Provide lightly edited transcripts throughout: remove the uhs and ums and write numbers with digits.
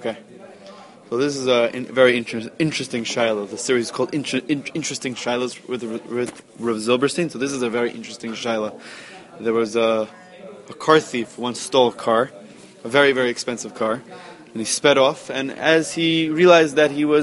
Okay. So this is a very interesting Shiloh. The series is called Interesting Shilohs with Rav Zilberstein. So this is a very interesting Shiloh. There was a car thief once stole a car, a very, very expensive car, and he sped off. And as he realized that he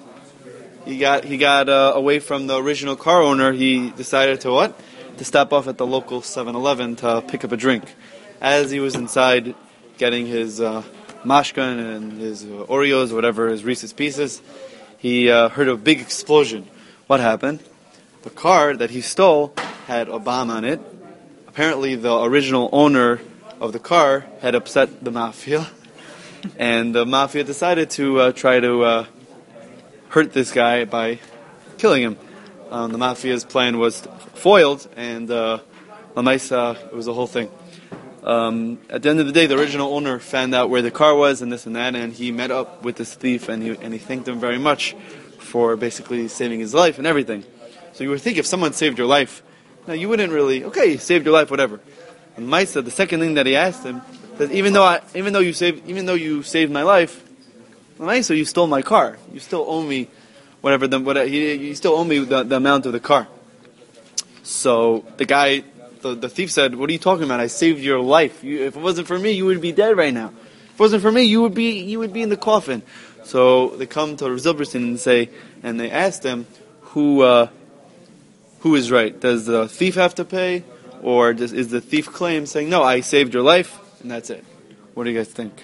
got away from the original car owner, he decided to stop off at the local 7-Eleven to pick up a drink. As he was inside getting his mashkan and his Oreos, whatever, his Reese's Pieces, he heard a big explosion. What happened? The car that he stole had a bomb on it. Apparently the original owner of the car had upset the mafia, and the mafia decided to try to hurt this guy by killing him. The mafia's plan was foiled, and it was a whole thing. At the end of the day, the original owner found out where the car was and this and that, and he met up with this thief, and he thanked him very much for basically saving his life and everything. So you would think if someone saved your life, now you wouldn't really, okay, he saved your life, whatever. And Maisa, the second thing that he asked him, that even though you saved my life, Maisa, you stole my car. You still owe me you still owe me the amount of the car. So the guy, the thief said, "What are you talking about? I saved your life. If it wasn't for me, you would be dead right now. If it wasn't for me, you would be in the coffin." So they come to Rav Zilberstein and they asked him, who is right? Does the thief have to pay, or is the thief claim saying, "No, I saved your life and that's it"? What do you guys think?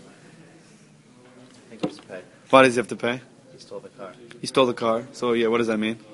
I think he has to pay. Why does he have to pay? He stole the car. He stole the car. So yeah, what does that mean?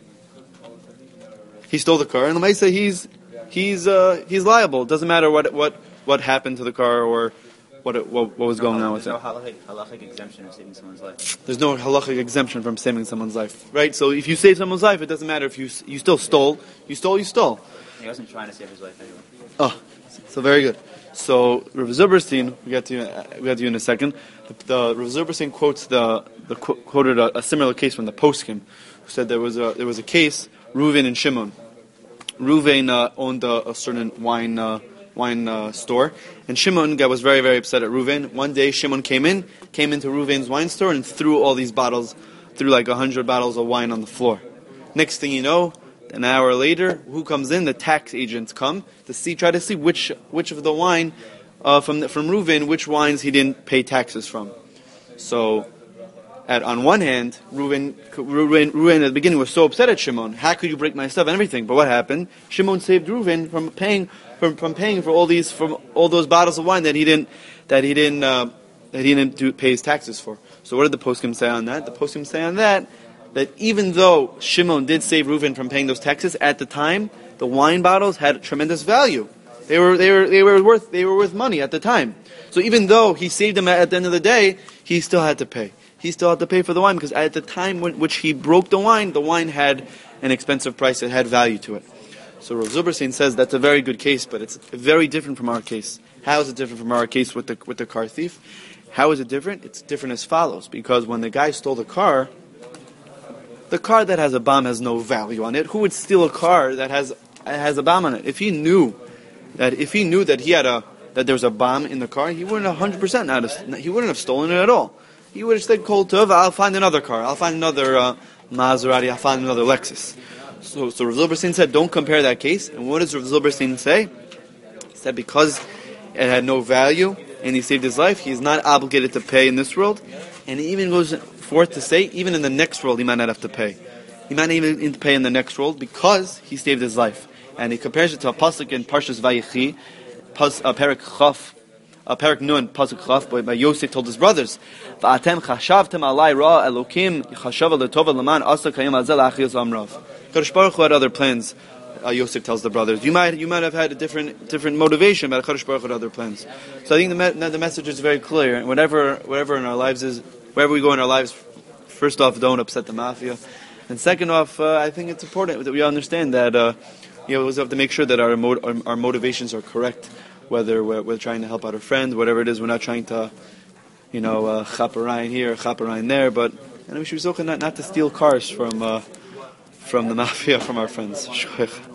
He stole the car, and the Maisa he's liable. It doesn't matter what happened to the car or what was going on with it. There's no halachic exemption of saving someone's life. There's no halachic exemption from saving someone's life, right? So if you save someone's life, it doesn't matter if you still stole. You stole. He wasn't trying to save his life anyway. Oh, so very good. So Rav Zilberstein, we got to you in a second. The Rav Zilberstein quoted a similar case from the Poskim, who said there was a case, Reuven and Shimon. Reuven owned a certain wine store, and Shimon was very, very upset at Reuven. One day Shimon came into Reuven's wine store and threw like 100 bottles of wine on the floor. Next thing you know, an hour later, who comes in? The tax agents come to try to see which of the wine from Reuven, which wines he didn't pay taxes from. So, on one hand, Reuven at the beginning was so upset at Shimon. How could you break my stuff and everything? But what happened? Shimon saved Reuven from paying for all those bottles of wine that he didn't pay his taxes for. So what did the poskim say on that? The poskim say on that even though Shimon did save Reuven from paying those taxes, at the time the wine bottles had tremendous value. They were worth money at the time. So even though he saved them at the end of the day, he still had to pay. He still had to pay for the wine because at the time which he broke the wine had an expensive price. It had value to it. So Rav Zilberstein says that's a very good case, but it's very different from our case. How is it different from our case with the car thief? How is it different? It's different as follows. Because when the guy stole the car that has a bomb has no value on it. Who would steal a car that has a bomb on it? If he knew that that there was a bomb in the car, he wouldn't 100% he wouldn't have stolen it at all. He would have said, "Kol tov, I'll find another car. I'll find another Maserati. I'll find another Lexus." So Rav Zilberstein said, don't compare that case. And what does Rav Zilberstein say? He said because it had no value and he saved his life, he's not obligated to pay in this world. And he even goes forth to say, even in the next world, he might not have to pay. He might not even have to pay in the next world because he saved his life. And he compares it to a pasuk in Parshas Vayechi, Perak Nun, pasuk Chaf, by Yosef told his brothers, "Va'atem chashavtem alai ra Elokim chashava letova leman asa kayim azel achiyos amrav." Kadosh Baruch Hu had other plans. Yosef tells the brothers, "You might have had a different motivation, but Kadosh Baruch Hu had other plans." So I think the message is very clear. And whatever in our lives is, wherever we go in our lives, first off, don't upset the mafia, and second off, I think it's important that we understand that we have to make sure that our motivations are correct. Whether we're trying to help out a friend, whatever it is, we're not trying to, chaperine here, chaperine there, but we should be so not to steal cars from the mafia, from our friends.